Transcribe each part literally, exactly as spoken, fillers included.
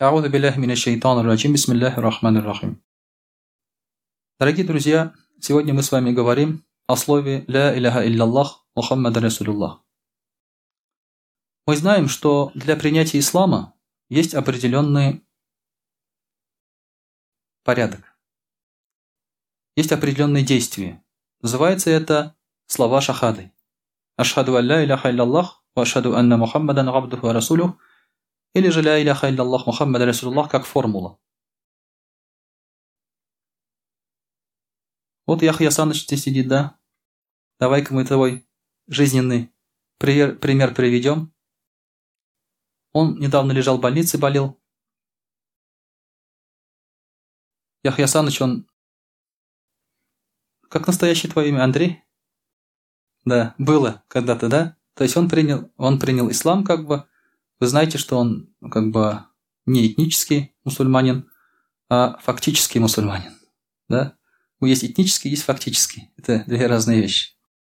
А'уду биллахи минаш шайтанир раджим. Бисмиллахир рахманир рахим. Дорогие друзья, сегодня мы с вами говорим о слове «Ля иляха илляллах Мухаммад Расулуллах». Мы знаем, что для принятия ислама есть определенный порядок, есть определенные действия. Называется это слова шахады. Ашхаду ан ля иляха илляллах ва ашхаду анна Мухаммадан абдуху ва расулюх. Или же «Ля иляха илляллах Мухаммад Расулуллах» как формула. Вот Яхья Саныч здесь сидит, да? Давай-ка мы твой жизненный пример, пример приведем. Он недавно лежал в больнице, болел. Яхья Саныч, он... Как настоящее твое имя? Андрей? Да, было когда-то, да? То есть он принял, он принял ислам, как бы. Вы знаете, что он как бы не этнический мусульманин, а фактический мусульманин. Да? Есть этнический, есть фактический. Это две разные вещи.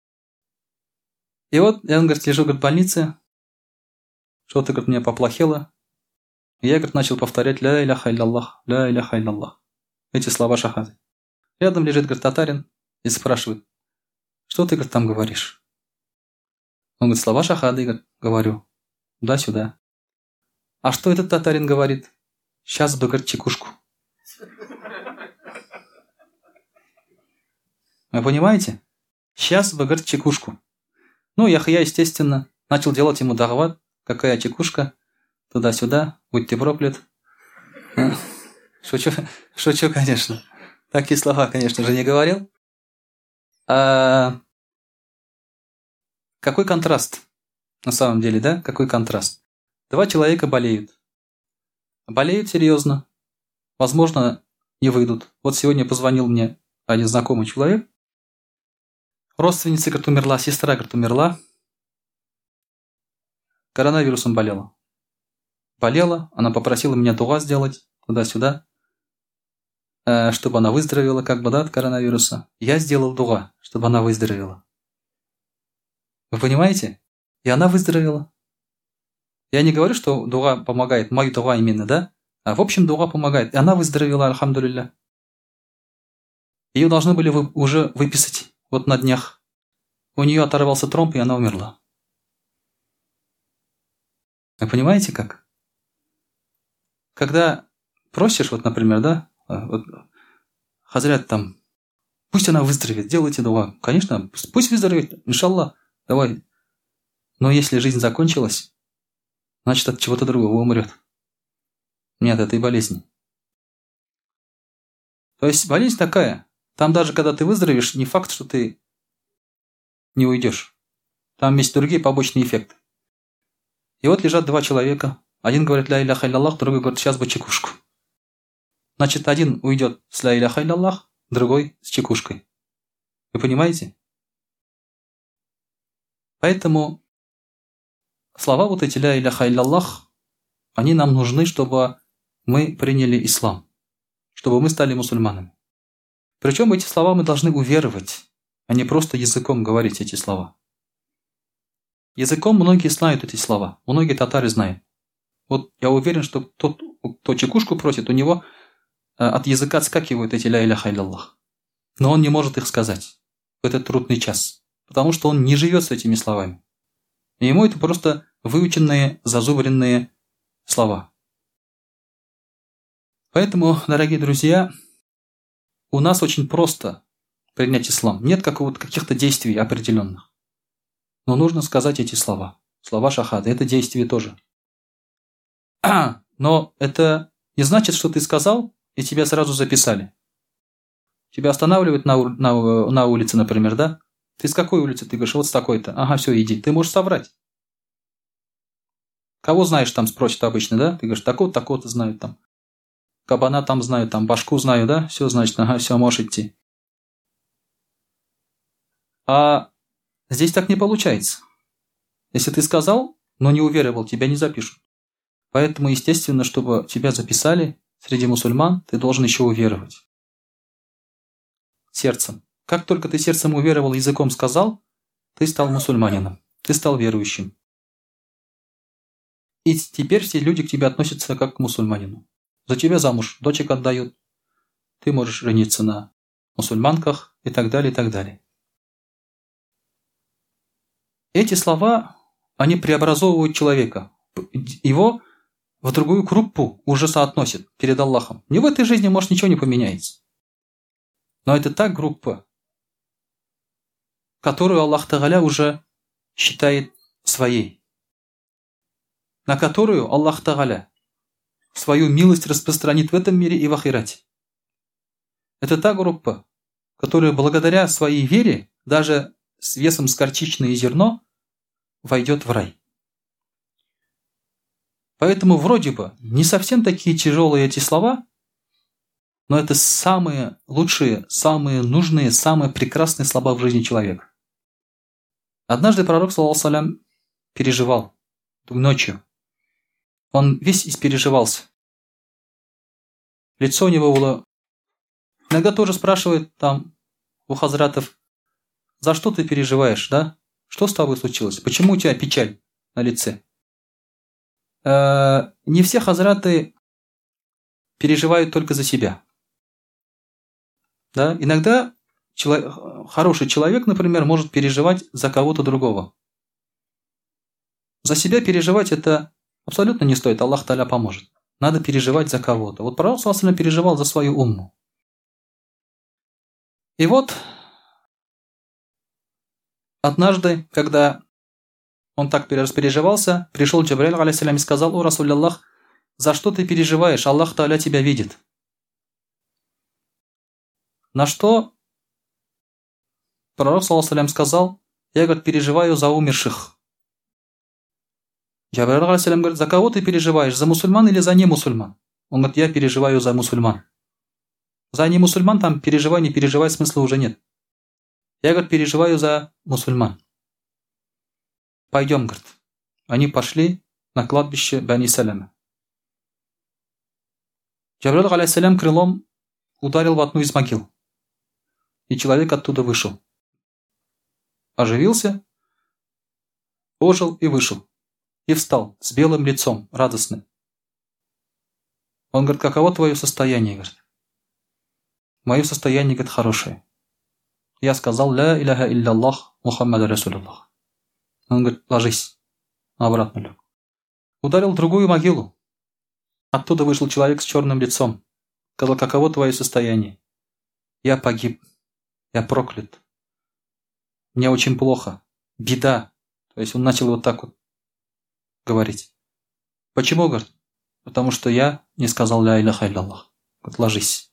И вот я, он говорит, лежу говорит, в больнице, что-то говорит, мне поплохело. И я говорит, начал повторять «Ля иляха илляллах, ля иляха илляллах». Эти слова шахады. Рядом лежит говорит, татарин и спрашивает, что ты говорит, там говоришь? Он говорит, слова шахады говорит, говорю. Туда-сюда. А что этот татарин говорит? Сейчас бы, говорит, чекушку. Вы понимаете? Сейчас бы, говорит, чекушку. Ну, Яхья, естественно, начал делать ему дагват. Какая чекушка? Туда-сюда. Будь ты проклят. Шучу, шучу, конечно. Такие слова, конечно же, не говорил. А... Какой контраст? На самом деле, да? Какой контраст? Два человека болеют. Болеют серьезно. Возможно, не выйдут. Вот сегодня позвонил мне один знакомый человек. Родственница, говорит, умерла, сестра, говорит, умерла. Коронавирусом болела. Болела, она попросила меня дуа сделать туда-сюда, чтобы она выздоровела, как бы, да, от коронавируса. Я сделал дуа, чтобы она выздоровела. Вы понимаете? И она выздоровела. Я не говорю, что дуа помогает, мою дуа именно, да? А в общем, дуа помогает. И она выздоровела, альхамдулилля. Ее должны были вы, уже выписать вот на днях. У нее оторвался тромб, и она умерла. Вы понимаете как? Когда просишь, вот, например, да, вот, хазрят там, пусть она выздоровеет, делайте дуа. Конечно, пусть выздоровеет, иншаллах, давай. Но если жизнь закончилась, значит, от чего-то другого умрет. Не от этой болезни. То есть болезнь такая. Там даже когда ты выздоровеешь, не факт, что ты не уйдешь. Там есть другие побочные эффекты. И вот лежат два человека. Один говорит «Ля иляха илляллах», другой говорит «Сейчас бы чекушку». Значит, один уйдет с «Ля иляха илляллах», другой с чекушкой. Вы понимаете? Поэтому слова вот эти «Ля иляха илляллах», они нам нужны, чтобы мы приняли ислам, чтобы мы стали мусульманами. Причем эти слова мы должны уверовать, а не просто языком говорить эти слова. Языком многие знают эти слова, многие татары знают. Вот я уверен, что тот, кто чекушку просит, у него от языка отскакивают эти «Ля иляха илляллах». Но он не может их сказать в этот трудный час, потому что он не живет с этими словами. И ему это просто выученные, зазубренные слова. Поэтому, дорогие друзья, у нас очень просто принять ислам. Нет какого-то, каких-то действий определенных. Но нужно сказать эти слова. Слова шахады. Это действие тоже. Но это не значит, что ты сказал, и тебя сразу записали. Тебя останавливают на, на, на улице, например, да? Ты с какой улицы? Ты говоришь, вот с такой-то. Ага, все, иди. Ты можешь соврать. Кого знаешь, там спросят обычно, да? Ты говоришь, такого-то, такого-то знают там. Кабана там знаю, там башку знаю, да? Все, значит, ага, все, можешь идти. А здесь так не получается. Если ты сказал, но не уверовал, тебя не запишут. Поэтому, естественно, чтобы тебя записали среди мусульман, ты должен еще уверовать. Сердцем. Как только ты сердцем уверовал, языком сказал, ты стал мусульманином, ты стал верующим. И теперь все люди к тебе относятся как к мусульманину. За тебя замуж дочек отдают. Ты можешь жениться на мусульманках и так далее, и так далее. Эти слова, они преобразовывают человека. Его в другую группу уже соотносят перед Аллахом. Не в этой жизни, может, ничего не поменяется. Но это та группа, которую Аллах Тааля уже считает своей. На которую Аллах Тааля свою милость распространит в этом мире и в ахирате. Это та группа, которая благодаря своей вере, даже с весом с горчичное зерно, войдет в рай. Поэтому вроде бы не совсем такие тяжелые эти слова, но это самые лучшие, самые нужные, самые прекрасные слова в жизни человека. Однажды пророк, саллаллаху алейхи ва саллям, переживал ночью. Он весь испереживался. Лицо у него было... Иногда тоже спрашивает там у хазратов, за что ты переживаешь, да? Что с тобой случилось? Почему у тебя печаль на лице? Э-э- не все хазраты переживают только за себя. Да? Иногда чело- хороший человек, например, может переживать за кого-то другого. За себя переживать это абсолютно не стоит, Аллах Тааля поможет. Надо переживать за кого-то. Вот пророк саллаллаху алейхи ва саллям переживал за свою умму. И вот однажды, когда он так распереживался, пришел Джабраиль алейхиссалям и сказал: «О, Расуль Аллах, за что ты переживаешь? Аллах Тааля тебя видит». На что пророк саллаллаху алейхи ва саллям сказал: «Я, говорит, переживаю за умерших». Джабраиль алейхиссалям говорит: «За кого ты переживаешь? За мусульман или за немусульман?» Он говорит: «Я переживаю за мусульман». За немусульман там переживай, не переживай, смысла уже нет. Я, говорит, переживаю за мусульман. Пойдем, говорит. Они пошли на кладбище Бани Саляма. Джабраиль алейхиссалям крылом ударил в одну из могил. И человек оттуда вышел. Оживился, ожил и вышел. И встал с белым лицом, радостный. Он говорит: каково твое состояние? Говорит. Мое состояние, говорит, хорошее. Я сказал: ля иляха илляллах Мухаммад Расулуллах. Он говорит: ложись. Обратно лег. Ударил другую могилу. Оттуда вышел человек с черным лицом. Сказал: каково твое состояние? Я погиб. Я проклят. Мне очень плохо. Беда. То есть он начал вот так вот говорить. Почему, говорит? Потому что я не сказал ля иляха илляллах. Говорит: ложись.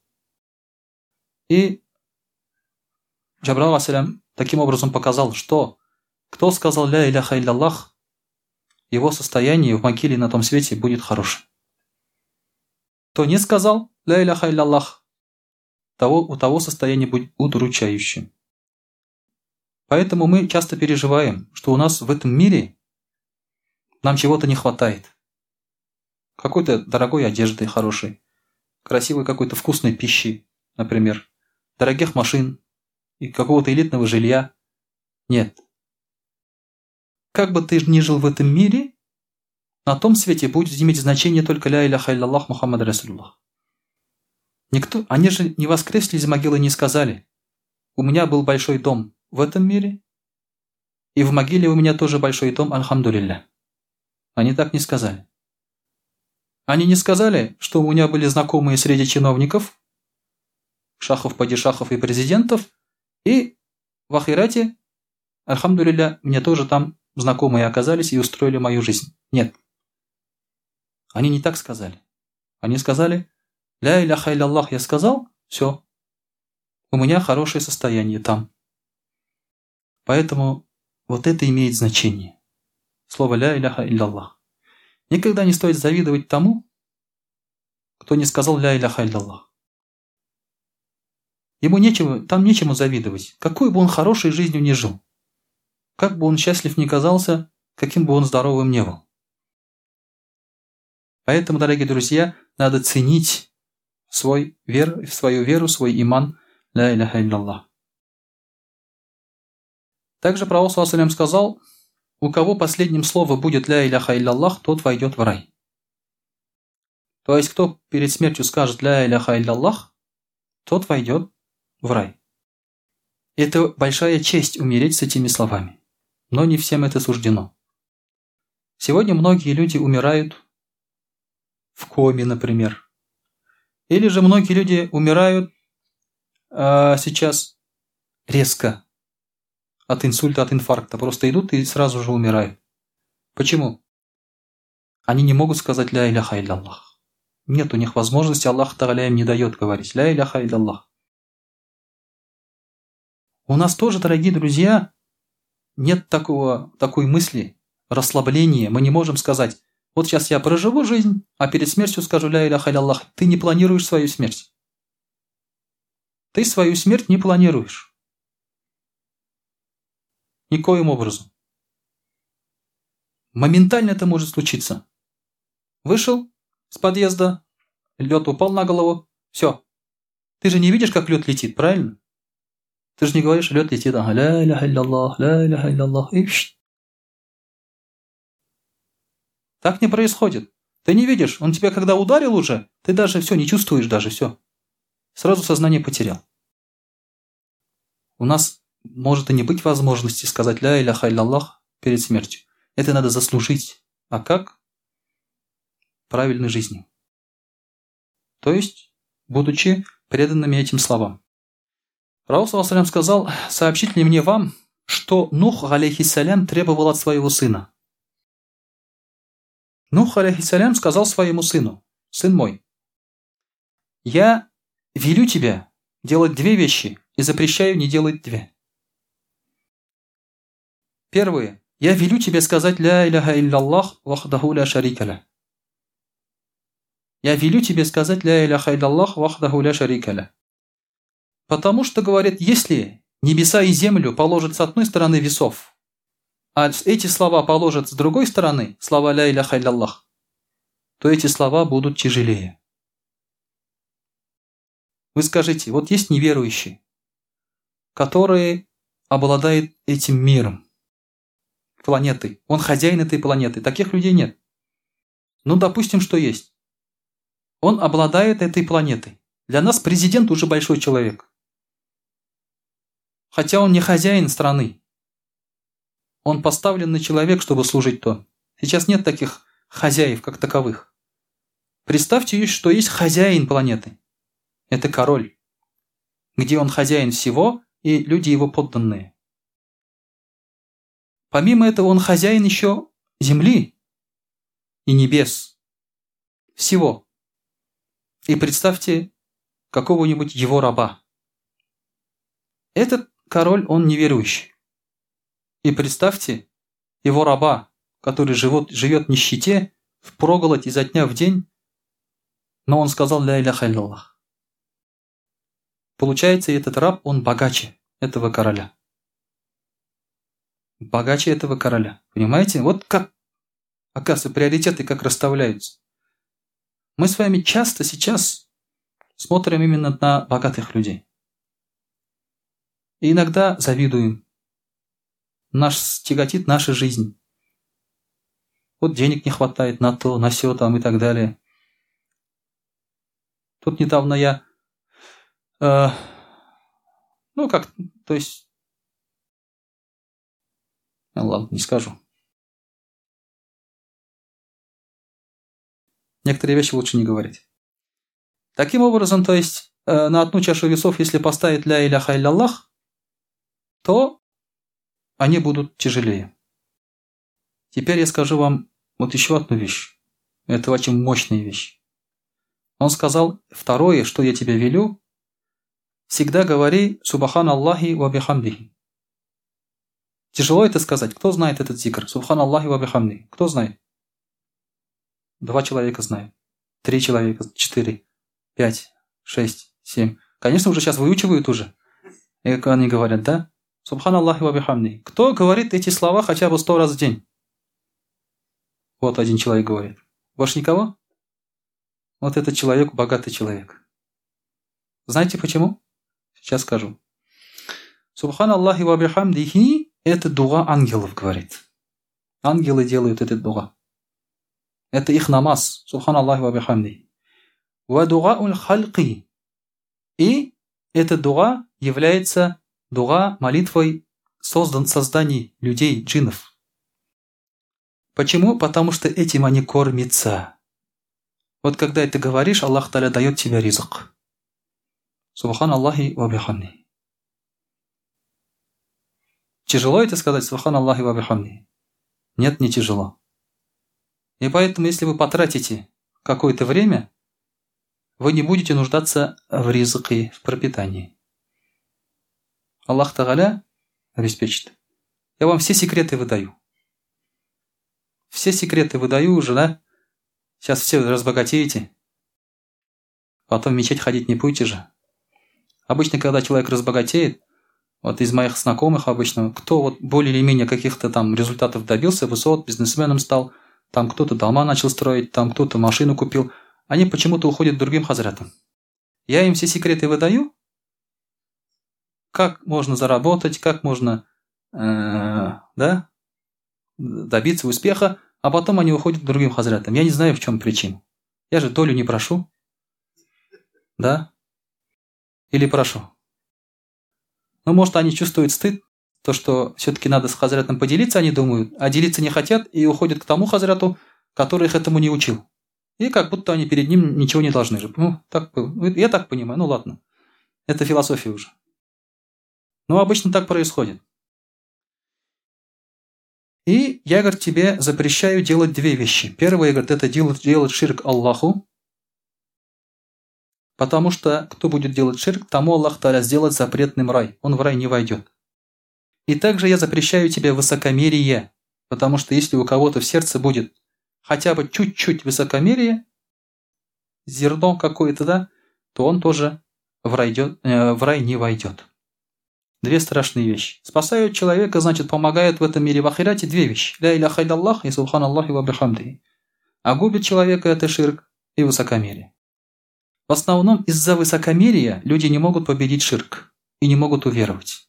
И Джабраиль алейхиссалям таким образом показал, что кто сказал ля иляха илляллах, его состояние в могиле на том свете будет хорошим. Кто не сказал ля иляха илляллах, того, у того состояние будет удручающим. Поэтому мы часто переживаем, что у нас в этом мире нам чего-то не хватает. Какой-то дорогой одежды хорошей, красивой какой-то вкусной пищи, например, дорогих машин и какого-то элитного жилья. Нет. Как бы ты ни жил в этом мире, на том свете будет иметь значение только ля иляха илляллах Мухаммад Расулуллах. Никто, они же не воскресли из могилы и не сказали: у меня был большой дом в этом мире, и в могиле у меня тоже большой дом, альхамдулилля. Они так не сказали. Они не сказали, что у меня были знакомые среди чиновников, шахов, падишахов и президентов, и в ахирате, альхамдулилля, мне тоже там знакомые оказались и устроили мою жизнь. Нет. Они не так сказали. Они сказали: ля иляха илляллах я сказал, все. У меня хорошее состояние там. Поэтому вот это имеет значение. Слово ля иляха илляллах. Никогда не стоит завидовать тому, кто не сказал ля иляха илляллах. Ему нечего, там нечему завидовать. Какой бы он хорошей жизнью ни жил. Как бы он счастлив ни казался, каким бы он здоровым ни был. Поэтому, дорогие друзья, надо ценить свой вер, свою веру, свой иман, ля иляха илляллах. Также пророк саллаллаху алейхи ва саллям сказал: у кого последним словом будет «Ля иляха илляллах», тот войдет в рай. То есть, кто перед смертью скажет «Ля иляха илляллах», тот войдет в рай. Это большая честь умереть с этими словами. Но не всем это суждено. Сегодня многие люди умирают в коме, например. Или же многие люди умирают э, сейчас резко от инсульта, от инфаркта. Просто идут и сразу же умирают. Почему? Они не могут сказать «Ля иляха илляллах». Нет у них возможности, Аллах Тааля им не дает говорить «Ля иляха илляллах». У нас тоже, дорогие друзья, нет такого, такой мысли, расслабления. Мы не можем сказать: вот сейчас я проживу жизнь, а перед смертью скажу «Ля иляха илляллах». Ты не планируешь свою смерть. Ты свою смерть не планируешь. Никоим образом. Моментально это может случиться. Вышел с подъезда, лед упал на голову, все. Ты же не видишь, как лед летит, правильно? Ты же не говоришь, лед летит, ага, «Ля иляха илляллах, ля иляха илляллах», и пш. Так не происходит. Ты не видишь, он тебя когда ударил уже, ты даже все не чувствуешь, даже все. Сразу сознание потерял. У нас может и не быть возможности сказать «Ля иляха илляллах» перед смертью. Это надо заслужить. А как? Правильной жизнью. То есть, будучи преданными этим словам. Пророк саллаллаху алейхи ва саллям сказал: «Сообщить ли мне вам, что Нух, алейхиссалям, требовал от своего сына?» Нух, алейхиссалям, сказал своему сыну: «Сын мой, я велю тебя делать две вещи и запрещаю не делать две. Первое. Я велю тебе сказать «Ля иляха илляллах вахдаху ля шарика ля». Я велю тебе сказать «Ля иляха илляллах вахдаху ля шарика ля». Потому что, говорит, если небеса и землю положат с одной стороны весов, а эти слова положат с другой стороны, слова «Ля иляха илляллах», то эти слова будут тяжелее. Вы скажите, вот есть неверующие, которые обладают этим миром, планетой. Он хозяин этой планеты. Таких людей нет. Ну, допустим, что есть. Он обладает этой планетой. Для нас президент уже большой человек. Хотя он не хозяин страны. Он поставленный человек, чтобы служить то. Сейчас нет таких хозяев, как таковых. Представьте, что есть хозяин планеты. Это король. Где он хозяин всего, и люди его подданные. Помимо этого, он хозяин еще земли и небес. Всего. И представьте какого-нибудь его раба. Этот король, он неверующий. И представьте его раба, который живет, живет в нищете, впроголодь изо дня в день, но он сказал «Ля иляха илляллах». Получается, этот раб, он богаче этого короля. Богаче этого короля. Понимаете? Вот как, оказывается, приоритеты как расставляются. Мы с вами часто сейчас смотрим именно на богатых людей. И иногда завидуем. Нас тяготит наша жизнь. Вот денег не хватает на то, на сё там и так далее. Тут недавно я... Э, ну, как... То есть... Ну, ладно, не скажу. Некоторые вещи лучше не говорить. Таким образом, то есть, э, на одну чашу весов, если поставить «Ля иляха илляллах», то они будут тяжелее. Теперь я скажу вам вот еще одну вещь. Это очень мощная вещь. Он сказал: второе, что я тебе велю, всегда говори «Субхан Аллахи ва бихамдихи». Тяжело это сказать. Кто знает этот зикр? «Субхан Аллахи ва бихамдихи». Кто знает? Два человека знают. Три человека, четыре, пять, шесть, семь. Конечно, уже сейчас выучивают уже. И как они говорят, да? «Субхан Аллахи ва бихамдихи». Кто говорит эти слова хотя бы сто раз в день? Вот один человек говорит. Больше никого? Вот этот человек богатый человек. Знаете почему? Сейчас скажу. «Субхан Аллахи ва бихамдихи» – это дуа ангелов, говорит. Ангелы делают этот дуа. Это их намаз. Субханаллах ва бихамди. Ва дуа уль хальки. И это дуа является дуа молитвой создан созданий людей, джиннов. Почему? Потому что этим они кормятся. Вот когда ты говоришь, Аллах Та'аля дает тебе ризq. Субханаллахи ва бихамди. Тяжело это сказать? Субханаллахи ва бихамди. Нет, не тяжело. И поэтому, если вы потратите какое-то время, вы не будете нуждаться в ризке, в пропитании. Аллах Та'аля обеспечит. Я вам все секреты выдаю. Все секреты выдаю уже, да? Сейчас все разбогатеете. Потом в мечеть ходить не будете же. Обычно, когда человек разбогатеет, вот из моих знакомых обычно, кто вот более или менее каких-то там результатов добился, высот, бизнесменом стал, там кто-то дома начал строить, там кто-то машину купил, они почему-то уходят к другим хазрятам. Я им все секреты выдаю, как можно заработать, как можно э, да, добиться успеха, а потом они уходят к другим хазрятам. Я не знаю, в чем причина. Я же долю не прошу. Да? Или прошу. Ну, может, они чувствуют стыд, то, что все-таки надо с хазрятом поделиться, они думают, а делиться не хотят и уходят к тому хазряту, который их этому не учил. И как будто они перед ним ничего не должны же. Ну, так, я так понимаю, ну ладно. Это философия уже. Но обычно так происходит. И я, говорит, тебе запрещаю делать две вещи. Первое, говорит, это делать, делать ширк Аллаху. Потому что кто будет делать ширк, тому Аллах Та'аля сделает запретным рай. Он в рай не войдет. И также я запрещаю тебе высокомерие. Потому что если у кого-то в сердце будет хотя бы чуть-чуть высокомерие, зерно какое-то, да, то он тоже в рай, идет, э, в рай не войдет. Две страшные вещи. Спасают человека, значит, помогают в этом мире в ахирате две вещи. Ля иляха илlallah и субханаллахи ва бихамдихи. А губит человека это ширк и высокомерие. В основном из-за высокомерия люди не могут победить ширк и не могут уверовать.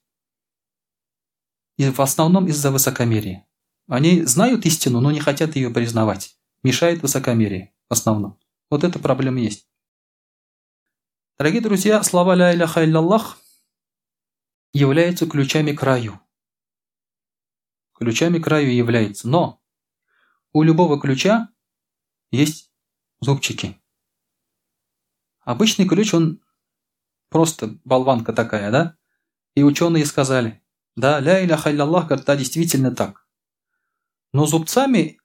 И в основном из-за высокомерия. Они знают истину, но не хотят ее признавать. Мешает высокомерие в основном. Вот эта проблема есть. Дорогие друзья, слова «Ля иляха илlallah» являются ключами к раю. Ключами к раю является. Но у любого ключа есть зубчики. Обычный ключ, он просто болванка такая, да? И ученые сказали, да, ля иляха илlallah, говорит, да, действительно так. Но зубцами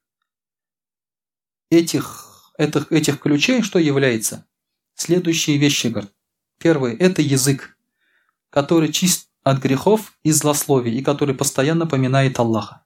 этих, этих, этих ключей что является? Следующие вещи, говорит. Первое, это язык, который чист от грехов и злословий, и который постоянно поминает Аллаха.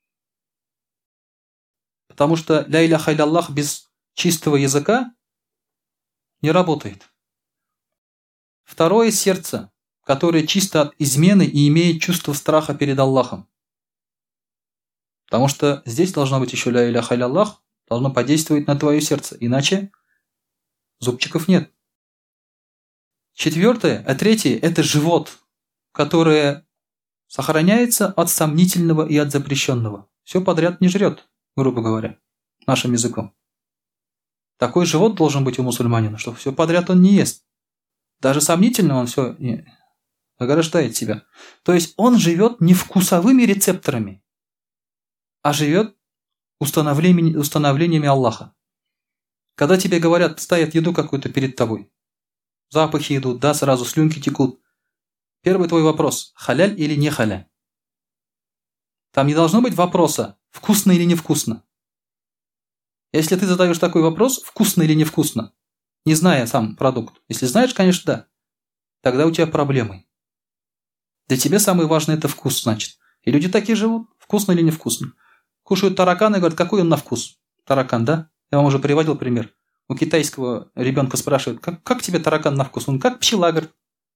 Потому что ля иляха илlallah без чистого языка не работает. Второе – сердце, которое чисто от измены и имеет чувство страха перед Аллахом. Потому что здесь должно быть еще ля иляха илlallah, должно подействовать на твое сердце, иначе зубчиков нет. Четвертое, а третье – это живот, которое сохраняется от сомнительного и от запрещенного. Все подряд не жрет, грубо говоря, нашим языком. Такой живот должен быть у мусульманина, что все подряд он не ест. Даже сомнительно он все ограждает себя. То есть он живет не вкусовыми рецепторами, а живет установлениями, установлениями Аллаха. Когда тебе говорят, ставят еду какую-то перед тобой, запахи идут, да, сразу слюнки текут. Первый твой вопрос – халяль или не халяль? Там не должно быть вопроса, вкусно или невкусно. Если ты задаешь такой вопрос, вкусно или невкусно, не зная сам продукт, если знаешь, конечно, да, тогда у тебя проблемы. Для тебя самое важное – это вкус, значит. И люди такие живут, вкусно или невкусно. Кушают тараканы и говорят, какой он на вкус? Таракан, да? Я вам уже приводил пример. У китайского ребенка спрашивают, как, как тебе таракан на вкус? Он как пчела, говорит.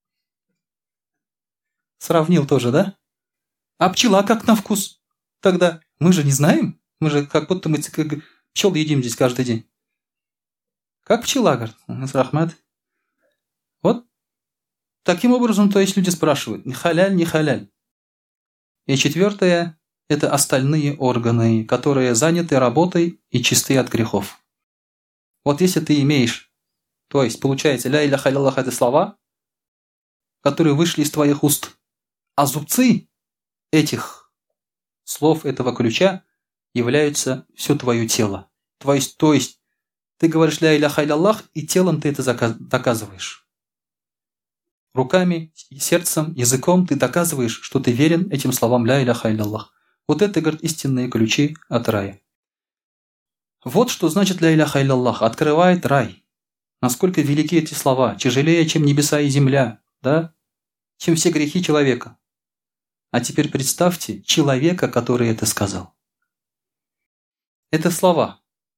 Сравнил тоже, да? А пчела как на вкус? Тогда мы же не знаем. Мы же как будто мы пчел едим здесь каждый день. Как пчела, говорит. Рахмат. Вот. Таким образом, то есть люди спрашивают, не халяль, не халяль. И четвертое, – это остальные органы, которые заняты работой и чисты от грехов. Вот если ты имеешь, то есть получается, ля иляха илляллах – это слова, которые вышли из твоих уст, а зубцы этих слов, этого ключа являются все твое тело. То есть, то есть ты говоришь ля иляха илляллах, и телом ты это доказываешь. Руками, сердцем, языком ты доказываешь, что ты верен этим словам ля иляха илляллах. Вот это, говорит, истинные ключи от рая. Вот что значит ля иляха илляллах. Открывает рай. Насколько велики эти слова. Тяжелее, чем небеса и земля. Да? Чем все грехи человека. А теперь представьте человека, который это сказал. Это слова.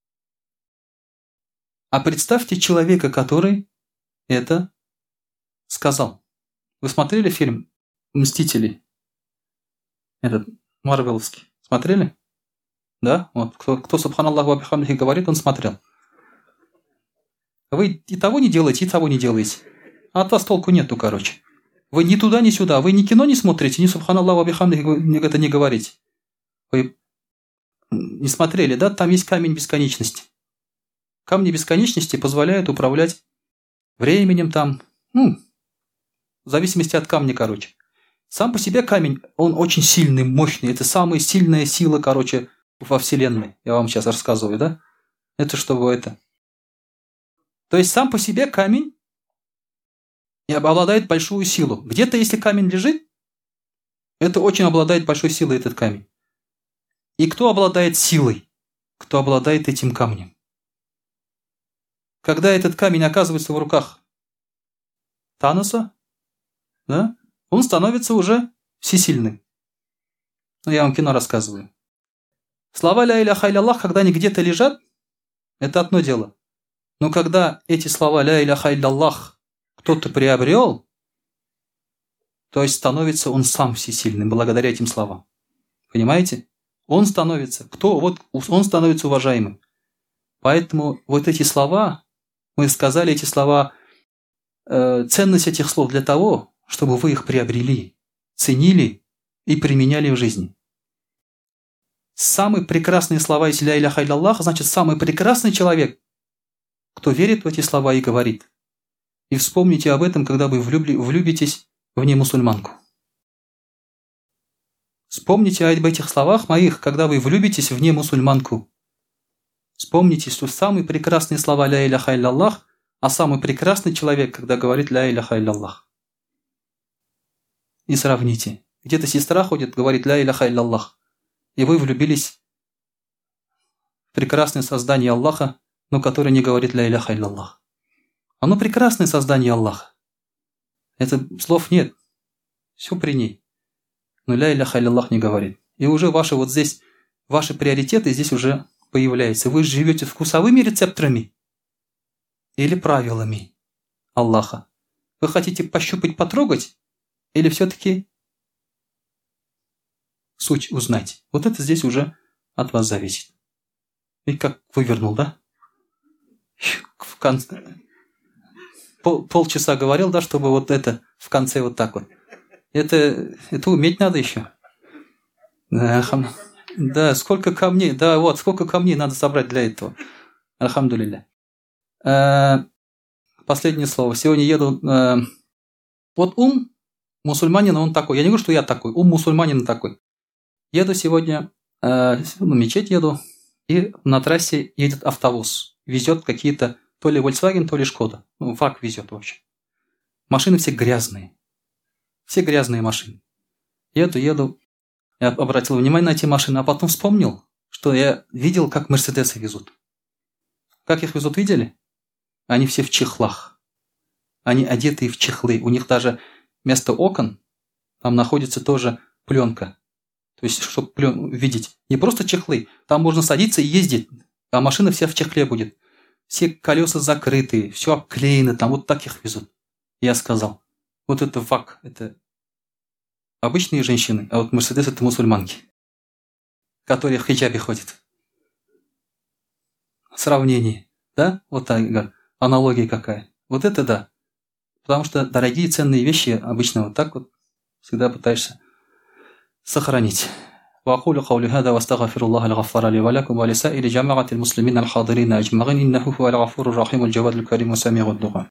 А представьте человека, который это сказал. Вы смотрели фильм «Мстители»? Этот марвеловский. Смотрели? Да? Вот. Кто, кто субханаллаху ва бихамдихи говорит, он смотрел. Вы и того не делаете, и того не делаете. А от вас толку нету, короче. Вы ни туда, ни сюда. Вы ни кино не смотрите, ни субханаллаху ва бихамдихи это не говорите. Вы не смотрели, да? Там есть камень бесконечности. Камни бесконечности позволяют управлять временем там, ну, в зависимости от камня, короче. Сам по себе камень, он очень сильный, мощный. Это самая сильная сила, короче, во Вселенной. Я вам сейчас рассказываю, да? Это чтобы это... То есть сам по себе камень и обладает большую силу. Где-то, если камень лежит, это очень обладает большой силой, этот камень. И кто обладает силой? Кто обладает этим камнем? Когда этот камень оказывается в руках Таноса, да, он становится уже всесильным. Ну, я вам кино рассказываю. Слова ля иляха илляллах, когда они где-то лежат, это одно дело. Но когда эти слова ля иляха илляллах кто-то приобрел, то есть становится он сам всесильным благодаря этим словам. Понимаете? Он становится, кто? Вот он становится уважаемым. Поэтому вот эти слова, мы сказали эти слова, э, ценность этих слов для того, чтобы вы их приобрели, ценили и применяли в жизни. Самые прекрасные слова из ля иляха илляллах, значит, самый прекрасный человек, кто верит в эти слова и говорит. И вспомните об этом, когда вы влюбитесь в немусульманку. Вспомните об этих словах моих, когда вы влюбитесь в немусульманку. Вспомните, что самые прекрасные слова ля иляха илляллах, а самый прекрасный человек, когда говорит ля иляха илляллах. И сравните. Где-то сестра ходит, говорит ля иляха илляллах. И вы влюбились в прекрасное создание Аллаха, но которое не говорит ля иляха илляллах. Оно прекрасное создание Аллаха. Это слов нет. Все при ней. Но ля иляха илляллах не говорит. И уже ваши вот здесь, ваши приоритеты здесь уже появляются. Вы живете вкусовыми рецепторами или правилами Аллаха. Вы хотите пощупать, потрогать или все-таки суть узнать? Вот это здесь уже от вас зависит. И как вывернул, да? В конце... Пол, полчаса говорил, да, чтобы вот это в конце вот так вот. Это, это уметь надо еще. Да, хам... да, сколько камней, да, вот, сколько камней надо собрать для этого. Альхамдулилля. Э, последнее слово. Сегодня еду... Э, вот ум мусульманина, он такой. Я не говорю, что я такой. Ум мусульманина такой. Еду сегодня, э, в мечеть еду, и на трассе едет автовоз. Везет какие-то, то ли Volkswagen, то ли Шкода. Ну, ВАГ везет, в общем. Машины все грязные. Все грязные машины. Еду, еду. Я обратил внимание на эти машины, а потом вспомнил, что я видел, как Мерседесы везут. Как их везут, видели? Они все в чехлах. Они одетые в чехлы. У них даже вместо окон там находится тоже пленка. То есть, чтобы плен... видеть. Не просто чехлы. Там можно садиться и ездить, а машина вся в чехле будет. Все колеса закрытые, все обклеено, там вот так их везут. Я сказал, вот это ВАГ, это обычные женщины, а вот Мерседес это мусульманки, которые в хиджабе ходят. Сравнение, да? Вот так, аналогия какая. Вот это да. Потому что дорогие ценные вещи обычно вот так вот всегда пытаешься сохранить. وأقول قولي هذا واستغفر الله الغفار لي ولكم ولسائر جماعة المسلمين الحاضرين أجمعين إنه هو الغفور الرحيم الجواد الكريم وسميع الدعاء.